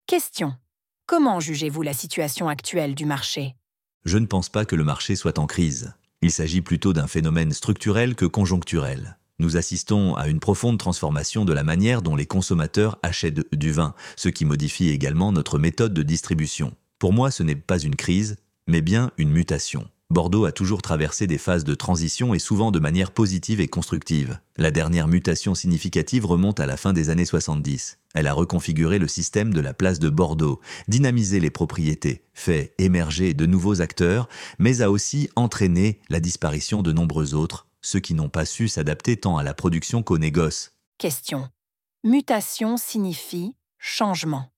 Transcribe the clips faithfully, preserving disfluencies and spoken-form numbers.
Question. Comment jugez-vous la situation actuelle du marché? Je ne pense pas que le marché soit en crise. Il s'agit plutôt d'un phénomène structurel que conjoncturel. Nous assistons à une profonde transformation de la manière dont les consommateurs achètent du vin, ce qui modifie également notre méthode de distribution. Pour moi, ce n'est pas une crise, mais bien une mutation. Bordeaux a toujours traversé des phases de transition et souvent de manière positive et constructive. La dernière mutation significative remonte à la fin des années soixante-dix. Elle a reconfiguré le système de la place de Bordeaux, dynamisé les propriétés, fait émerger de nouveaux acteurs, mais a aussi entraîné la disparition de nombreux autres, ceux qui n'ont pas su s'adapter tant à la production qu'au négoce. Question. Mutation signifie changement.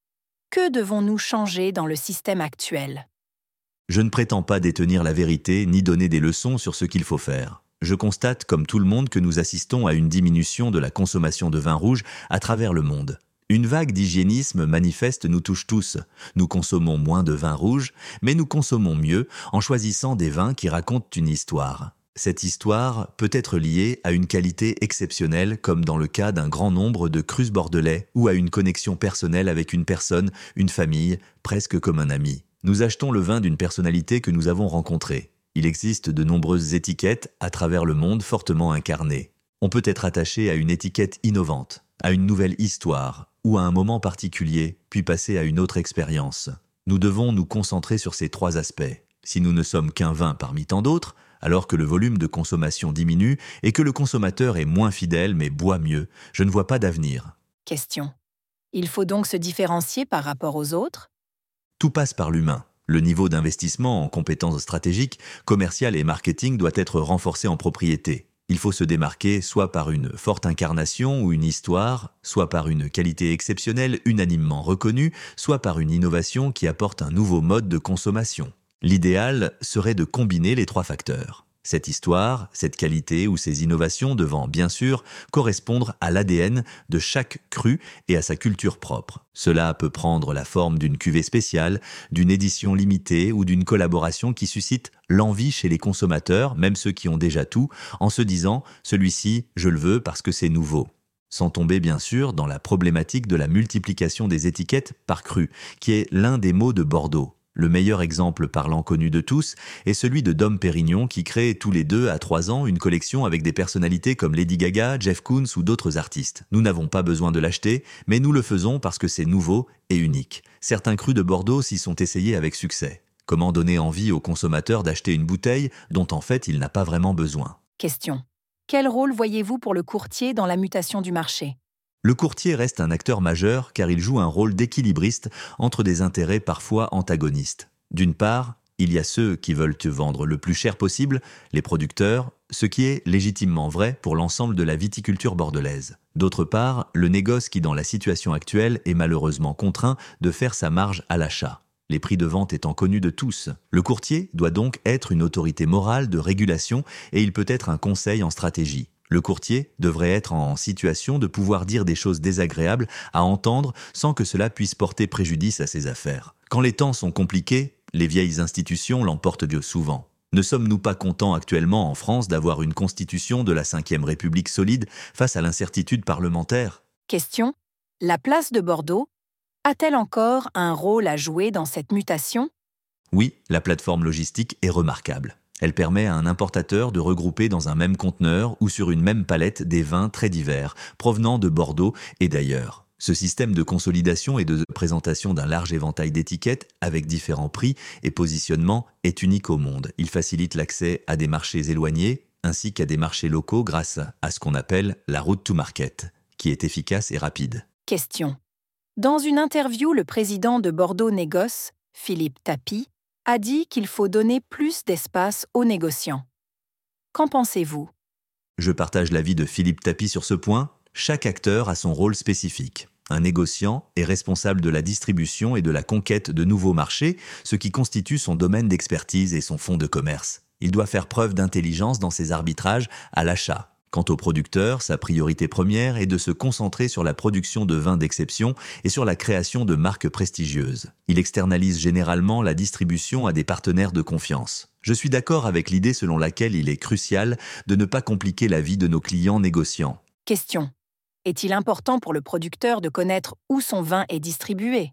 Que devons-nous changer dans le système actuel? Je ne prétends pas détenir la vérité ni donner des leçons sur ce qu'il faut faire. Je constate, comme tout le monde, que nous assistons à une diminution de la consommation de vin rouge à travers le monde. Une vague d'hygiénisme manifeste nous touche tous. Nous consommons moins de vin rouge, mais nous consommons mieux en choisissant des vins qui racontent une histoire. Cette histoire peut être liée à une qualité exceptionnelle, comme dans le cas d'un grand nombre de crus bordelais, ou à une connexion personnelle avec une personne, une famille, presque comme un ami. Nous achetons le vin d'une personnalité que nous avons rencontrée. Il existe de nombreuses étiquettes à travers le monde fortement incarnées. On peut être attaché à une étiquette innovante, à une nouvelle histoire, ou à un moment particulier, puis passer à une autre expérience. Nous devons nous concentrer sur ces trois aspects. Si nous ne sommes qu'un vin parmi tant d'autres, alors que le volume de consommation diminue et que le consommateur est moins fidèle mais boit mieux, je ne vois pas d'avenir. Question. Il faut donc se différencier par rapport aux autres? Tout passe par l'humain. Le niveau d'investissement en compétences stratégiques, commerciales et marketing doit être renforcé en propriété. Il faut se démarquer soit par une forte incarnation ou une histoire, soit par une qualité exceptionnelle unanimement reconnue, soit par une innovation qui apporte un nouveau mode de consommation. L'idéal serait de combiner les trois facteurs. Cette histoire, cette qualité ou ces innovations devant, bien sûr, correspondre à l'A D N de chaque cru et à sa culture propre. Cela peut prendre la forme d'une cuvée spéciale, d'une édition limitée ou d'une collaboration qui suscite l'envie chez les consommateurs, même ceux qui ont déjà tout, en se disant « celui-ci, je le veux parce que c'est nouveau ». Sans tomber bien sûr dans la problématique de la multiplication des étiquettes par cru, qui est l'un des maux de Bordeaux. Le meilleur exemple parlant connu de tous est celui de Dom Pérignon qui crée tous les deux à trois ans une collection avec des personnalités comme Lady Gaga, Jeff Koons ou d'autres artistes. Nous n'avons pas besoin de l'acheter, mais nous le faisons parce que c'est nouveau et unique. Certains crus de Bordeaux s'y sont essayés avec succès. Comment donner envie au consommateur d'acheter une bouteille dont en fait il n'a pas vraiment besoin? Question. Quel rôle voyez-vous pour le courtier dans la mutation du marché? Le courtier reste un acteur majeur car il joue un rôle d'équilibriste entre des intérêts parfois antagonistes. D'une part, il y a ceux qui veulent te vendre le plus cher possible, les producteurs, ce qui est légitimement vrai pour l'ensemble de la viticulture bordelaise. D'autre part, le négoce qui dans la situation actuelle est malheureusement contraint de faire sa marge à l'achat. Les prix de vente étant connus de tous. Le courtier doit donc être une autorité morale de régulation et il peut être un conseil en stratégie. Le courtier devrait être en situation de pouvoir dire des choses désagréables à entendre sans que cela puisse porter préjudice à ses affaires. Quand les temps sont compliqués, les vieilles institutions l'emportent bien souvent. Ne sommes-nous pas contents actuellement en France d'avoir une constitution de la cinquième République solide face à l'incertitude parlementaire? Question. La place de Bordeaux a-t-elle encore un rôle à jouer dans cette mutation? Oui, la plateforme logistique est remarquable. Elle permet à un importateur de regrouper dans un même conteneur ou sur une même palette des vins très divers, provenant de Bordeaux et d'ailleurs. Ce système de consolidation et de présentation d'un large éventail d'étiquettes avec différents prix et positionnements est unique au monde. Il facilite l'accès à des marchés éloignés ainsi qu'à des marchés locaux grâce à ce qu'on appelle la route to market, qui est efficace et rapide. Question. Dans une interview, le président de Bordeaux Négoce, Philippe Tapie, a dit qu'il faut donner plus d'espace aux négociants. Qu'en pensez-vous? Je partage l'avis de Philippe Tapie sur ce point. Chaque acteur a son rôle spécifique. Un négociant est responsable de la distribution et de la conquête de nouveaux marchés, ce qui constitue son domaine d'expertise et son fonds de commerce. Il doit faire preuve d'intelligence dans ses arbitrages à l'achat. Quant au producteur, sa priorité première est de se concentrer sur la production de vins d'exception et sur la création de marques prestigieuses. Il externalise généralement la distribution à des partenaires de confiance. Je suis d'accord avec l'idée selon laquelle il est crucial de ne pas compliquer la vie de nos clients négociants. Question. Est-il important pour le producteur de connaître où son vin est distribué?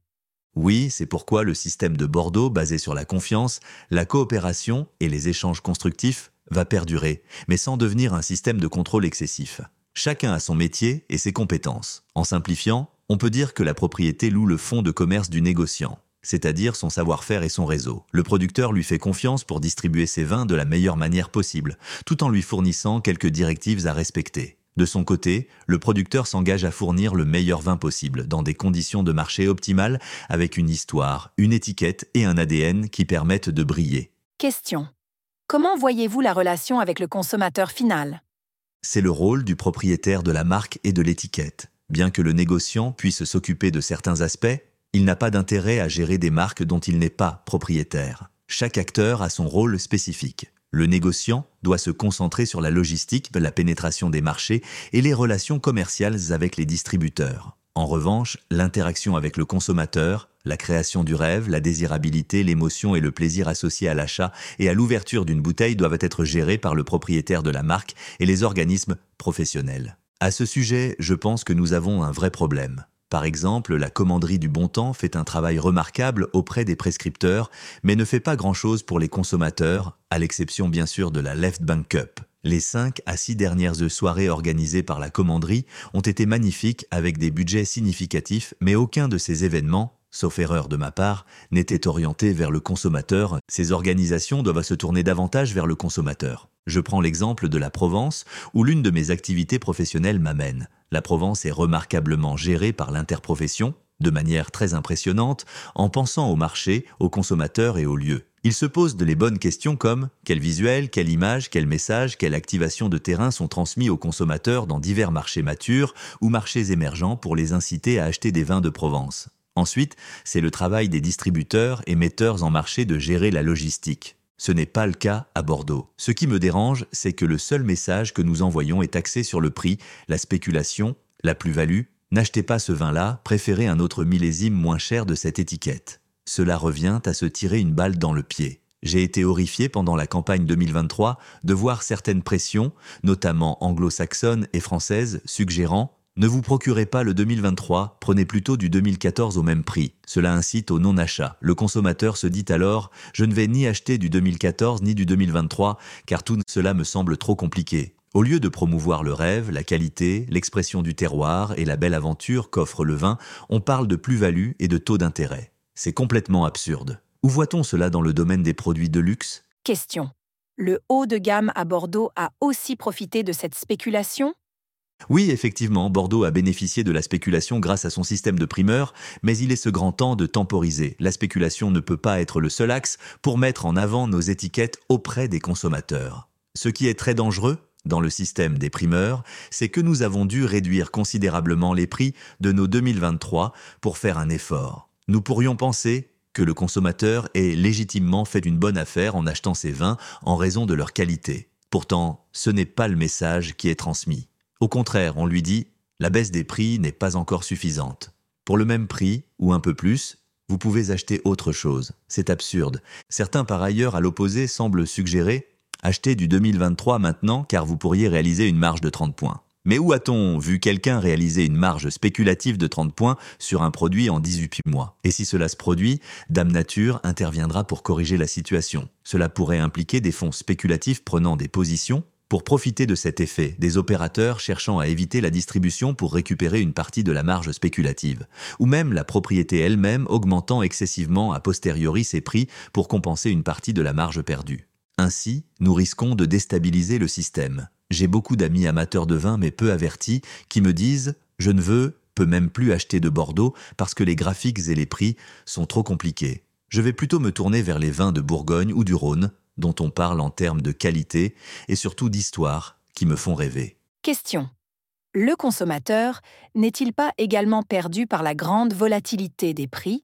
Oui, c'est pourquoi le système de Bordeaux, basé sur la confiance, la coopération et les échanges constructifs, va perdurer, mais sans devenir un système de contrôle excessif. Chacun a son métier et ses compétences. En simplifiant, on peut dire que la propriété loue le fonds de commerce du négociant, c'est-à-dire son savoir-faire et son réseau. Le producteur lui fait confiance pour distribuer ses vins de la meilleure manière possible, tout en lui fournissant quelques directives à respecter. De son côté, le producteur s'engage à fournir le meilleur vin possible, dans des conditions de marché optimales, avec une histoire, une étiquette et un A D N qui permettent de briller. Question. Comment voyez-vous la relation avec le consommateur final? C'est le rôle du propriétaire de la marque et de l'étiquette. Bien que le négociant puisse s'occuper de certains aspects, il n'a pas d'intérêt à gérer des marques dont il n'est pas propriétaire. Chaque acteur a son rôle spécifique. Le négociant doit se concentrer sur la logistique, la pénétration des marchés et les relations commerciales avec les distributeurs. En revanche, l'interaction avec le consommateur, la création du rêve, la désirabilité, l'émotion et le plaisir associés à l'achat et à l'ouverture d'une bouteille doivent être gérés par le propriétaire de la marque et les organismes professionnels. À ce sujet, je pense que nous avons un vrai problème. Par exemple, la commanderie du Bon Temps fait un travail remarquable auprès des prescripteurs, mais ne fait pas grand-chose pour les consommateurs, à l'exception bien sûr de la Left Bank Cup. Les cinq à six dernières soirées organisées par la commanderie ont été magnifiques avec des budgets significatifs, mais aucun de ces événements, sauf erreur de ma part, n'était orienté vers le consommateur. Ces organisations doivent se tourner davantage vers le consommateur. Je prends l'exemple de la Provence, où l'une de mes activités professionnelles m'amène. La Provence est remarquablement gérée par l'interprofession, de manière très impressionnante, en pensant au marché, aux consommateurs et aux lieux. Il se pose de les bonnes questions comme quel visuel, quelle image, quel message, quelle activation de terrain sont transmis aux consommateurs dans divers marchés matures ou marchés émergents pour les inciter à acheter des vins de Provence. Ensuite, c'est le travail des distributeurs et metteurs en marché de gérer la logistique. Ce n'est pas le cas à Bordeaux. Ce qui me dérange, c'est que le seul message que nous envoyons est axé sur le prix, la spéculation, la plus-value. N'achetez pas ce vin-là, préférez un autre millésime moins cher de cette étiquette. Cela revient à se tirer une balle dans le pied. J'ai été horrifié pendant la campagne deux mille vingt-trois de voir certaines pressions, notamment anglo-saxonnes et françaises, suggérant « Ne vous procurez pas le deux mille vingt-trois, prenez plutôt du deux mille quatorze au même prix ». Cela incite au non-achat. Le consommateur se dit alors « Je ne vais ni acheter du deux mille quatorze ni du deux mille vingt-trois, car tout cela me semble trop compliqué ». Au lieu de promouvoir le rêve, la qualité, l'expression du terroir et la belle aventure qu'offre le vin, on parle de plus-value et de taux d'intérêt. C'est complètement absurde. Où voit-on cela dans le domaine des produits de luxe? Question. Le haut de gamme à Bordeaux a aussi profité de cette spéculation? Oui, effectivement, Bordeaux a bénéficié de la spéculation grâce à son système de primeurs, mais il est ce grand temps de temporiser. La spéculation ne peut pas être le seul axe pour mettre en avant nos étiquettes auprès des consommateurs. Ce qui est très dangereux dans le système des primeurs, c'est que nous avons dû réduire considérablement les prix de nos deux mille vingt-trois pour faire un effort. Nous pourrions penser que le consommateur ait légitimement fait une bonne affaire en achetant ces vins en raison de leur qualité. Pourtant, ce n'est pas le message qui est transmis. Au contraire, on lui dit « la baisse des prix n'est pas encore suffisante. Pour le même prix, ou un peu plus, vous pouvez acheter autre chose. C'est absurde. » Certains par ailleurs à l'opposé semblent suggérer « achetez du deux mille vingt-trois maintenant car vous pourriez réaliser une marge de trente points ». Mais où a-t-on vu quelqu'un réaliser une marge spéculative de trente points sur un produit en dix-huit mois? Et si cela se produit, Dame Nature interviendra pour corriger la situation. Cela pourrait impliquer des fonds spéculatifs prenant des positions pour profiter de cet effet, des opérateurs cherchant à éviter la distribution pour récupérer une partie de la marge spéculative, ou même la propriété elle-même augmentant excessivement a posteriori ses prix pour compenser une partie de la marge perdue. Ainsi, nous risquons de déstabiliser le système. J'ai beaucoup d'amis amateurs de vin mais peu avertis qui me disent « je ne veux, peux même plus acheter de Bordeaux parce que les graphiques et les prix sont trop compliqués. Je vais plutôt me tourner vers les vins de Bourgogne ou du Rhône, dont on parle en termes de qualité et surtout d'histoire, qui me font rêver. » Question. Le consommateur n'est-il pas également perdu par la grande volatilité des prix?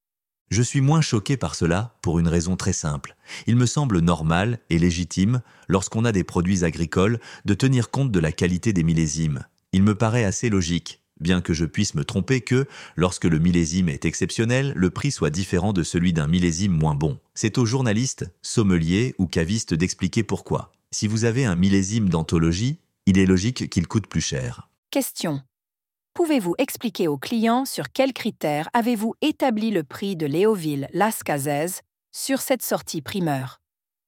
Je suis moins choqué par cela pour une raison très simple. Il me semble normal et légitime, lorsqu'on a des produits agricoles, de tenir compte de la qualité des millésimes. Il me paraît assez logique, bien que je puisse me tromper que, lorsque le millésime est exceptionnel, le prix soit différent de celui d'un millésime moins bon. C'est aux journalistes, sommeliers ou cavistes d'expliquer pourquoi. Si vous avez un millésime d'anthologie, il est logique qu'il coûte plus cher. Question. Pouvez-vous expliquer aux clients sur quels critères avez-vous établi le prix de Léoville Las Cases sur cette sortie primeur?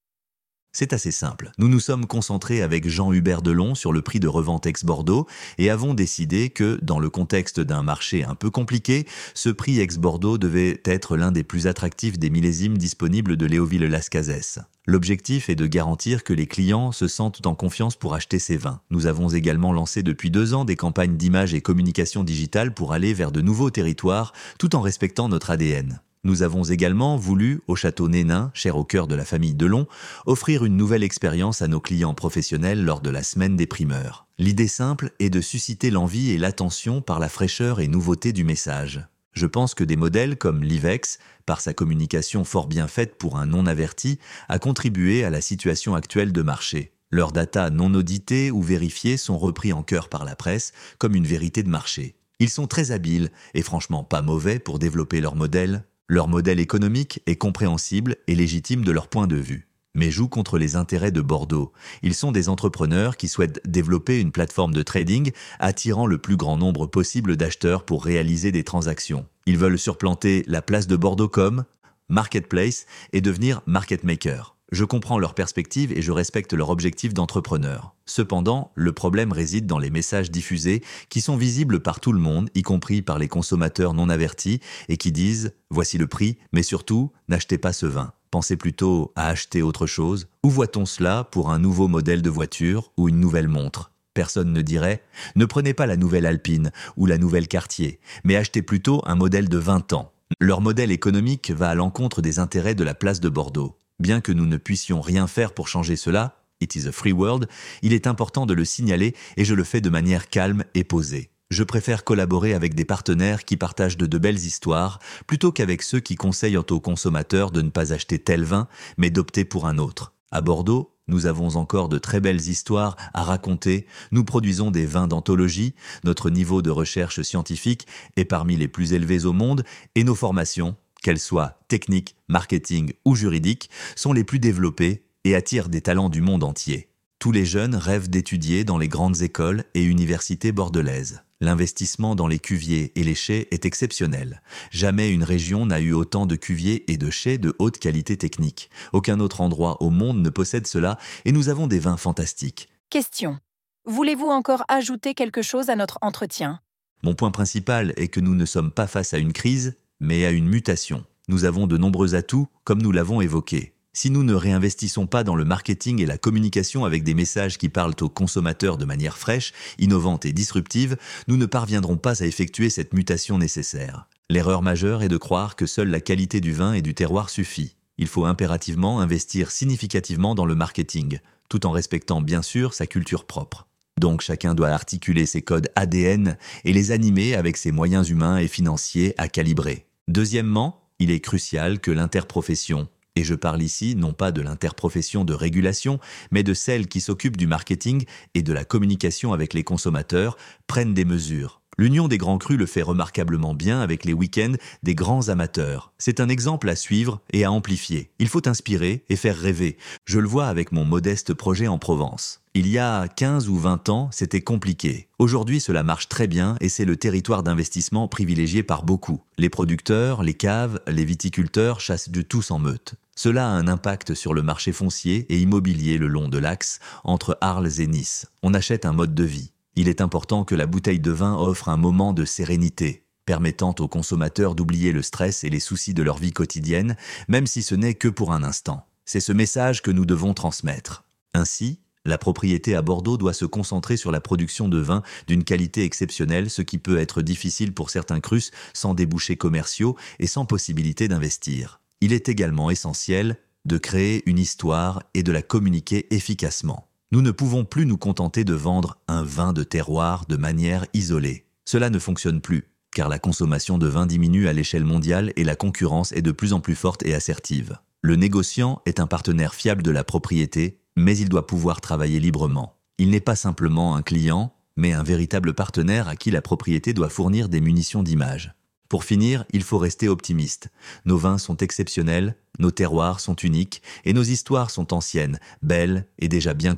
C'est assez simple. Nous nous sommes concentrés avec Jean-Hubert Delon sur le prix de revente ex-Bordeaux et avons décidé que, dans le contexte d'un marché un peu compliqué, ce prix ex-Bordeaux devait être l'un des plus attractifs des millésimes disponibles de Léoville Las Cases. L'objectif est de garantir que les clients se sentent en confiance pour acheter ces vins. Nous avons également lancé depuis deux ans des campagnes d'image et communication digitale pour aller vers de nouveaux territoires tout en respectant notre A D N. Nous avons également voulu, au Château Nénin, cher au cœur de la famille Delon, offrir une nouvelle expérience à nos clients professionnels lors de la semaine des primeurs. L'idée simple est de susciter l'envie et l'attention par la fraîcheur et nouveauté du message. Je pense que des modèles comme l'Ivex, par sa communication fort bien faite pour un non-averti, a contribué à la situation actuelle de marché. Leurs data non audités ou vérifiés sont repris en cœur par la presse comme une vérité de marché. Ils sont très habiles et franchement pas mauvais pour développer leur modèle. Leur modèle économique est compréhensible et légitime de leur point de vue, mais joue contre les intérêts de Bordeaux. Ils sont des entrepreneurs qui souhaitent développer une plateforme de trading attirant le plus grand nombre possible d'acheteurs pour réaliser des transactions. Ils veulent surplanter la place de Bordeaux comme marketplace et devenir market maker. Je comprends leur perspective et je respecte leur objectif d'entrepreneur. Cependant, le problème réside dans les messages diffusés qui sont visibles par tout le monde, y compris par les consommateurs non avertis, et qui disent « voici le prix, mais surtout, n'achetez pas ce vin. Pensez plutôt à acheter autre chose. Où voit-on cela pour un nouveau modèle de voiture ou une nouvelle montre ?» Personne ne dirait « ne prenez pas la nouvelle Alpine ou la nouvelle Cartier, mais achetez plutôt un modèle de vingt ans. » Leur modèle économique va à l'encontre des intérêts de la place de Bordeaux. Bien que nous ne puissions rien faire pour changer cela, it is a free world, il est important de le signaler et je le fais de manière calme et posée. Je préfère collaborer avec des partenaires qui partagent de, de belles histoires plutôt qu'avec ceux qui conseillent aux consommateurs de ne pas acheter tel vin, mais d'opter pour un autre. À Bordeaux, nous avons encore de très belles histoires à raconter, nous produisons des vins d'anthologie, notre niveau de recherche scientifique est parmi les plus élevés au monde et nos formations, qu'elles soient techniques, marketing ou juridiques, sont les plus développées et attirent des talents du monde entier. Tous les jeunes rêvent d'étudier dans les grandes écoles et universités bordelaises. L'investissement dans les cuviers et les chais est exceptionnel. Jamais une région n'a eu autant de cuviers et de chais de haute qualité technique. Aucun autre endroit au monde ne possède cela et nous avons des vins fantastiques. Question. Voulez-vous encore ajouter quelque chose à notre entretien? Mon point principal est que nous ne sommes pas face à une crise, mais à une mutation. Nous avons de nombreux atouts, comme nous l'avons évoqué. Si nous ne réinvestissons pas dans le marketing et la communication avec des messages qui parlent aux consommateurs de manière fraîche, innovante et disruptive, nous ne parviendrons pas à effectuer cette mutation nécessaire. L'erreur majeure est de croire que seule la qualité du vin et du terroir suffit. Il faut impérativement investir significativement dans le marketing, tout en respectant bien sûr sa culture propre. Donc chacun doit articuler ses codes A D N et les animer avec ses moyens humains et financiers à calibrer. Deuxièmement, il est crucial que l'interprofession, et je parle ici non pas de l'interprofession de régulation, mais de celle qui s'occupe du marketing et de la communication avec les consommateurs, prenne des mesures. L'Union des Grands Crus le fait remarquablement bien avec les week-ends des grands amateurs. C'est un exemple à suivre et à amplifier. Il faut inspirer et faire rêver. Je le vois avec mon modeste projet en Provence. Il y a quinze ou vingt ans, c'était compliqué. Aujourd'hui, cela marche très bien et c'est le territoire d'investissement privilégié par beaucoup. Les producteurs, les caves, les viticulteurs chassent de tous en meute. Cela a un impact sur le marché foncier et immobilier le long de l'axe entre Arles et Nice. On achète un mode de vie. Il est important que la bouteille de vin offre un moment de sérénité, permettant aux consommateurs d'oublier le stress et les soucis de leur vie quotidienne, même si ce n'est que pour un instant. C'est ce message que nous devons transmettre. Ainsi, la propriété à Bordeaux doit se concentrer sur la production de vins d'une qualité exceptionnelle, ce qui peut être difficile pour certains crus sans débouchés commerciaux et sans possibilité d'investir. Il est également essentiel de créer une histoire et de la communiquer efficacement. Nous ne pouvons plus nous contenter de vendre un vin de terroir de manière isolée. Cela ne fonctionne plus, car la consommation de vin diminue à l'échelle mondiale et la concurrence est de plus en plus forte et assertive. Le négociant est un partenaire fiable de la propriété, mais il doit pouvoir travailler librement. Il n'est pas simplement un client, mais un véritable partenaire à qui la propriété doit fournir des munitions d'image. Pour finir, il faut rester optimiste. Nos vins sont exceptionnels, nos terroirs sont uniques et nos histoires sont anciennes, belles et déjà bien connues.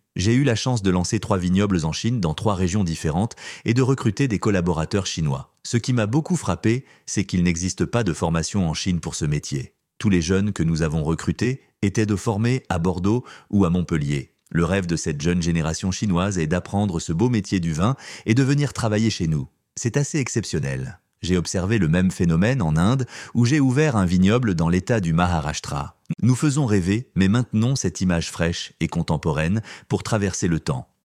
J'ai eu la chance de lancer trois vignobles en Chine dans trois régions différentes et de recruter des collaborateurs chinois. Ce qui m'a beaucoup frappé, c'est qu'il n'existe pas de formation en Chine pour ce métier. Tous les jeunes que nous avons recrutés étaient de formés à Bordeaux ou à Montpellier. Le rêve de cette jeune génération chinoise est d'apprendre ce beau métier du vin et de venir travailler chez nous. C'est assez exceptionnel. J'ai observé le même phénomène en Inde où j'ai ouvert un vignoble dans l'état du Maharashtra. Nous faisons rêver, mais maintenons cette image fraîche et contemporaine pour traverser le temps.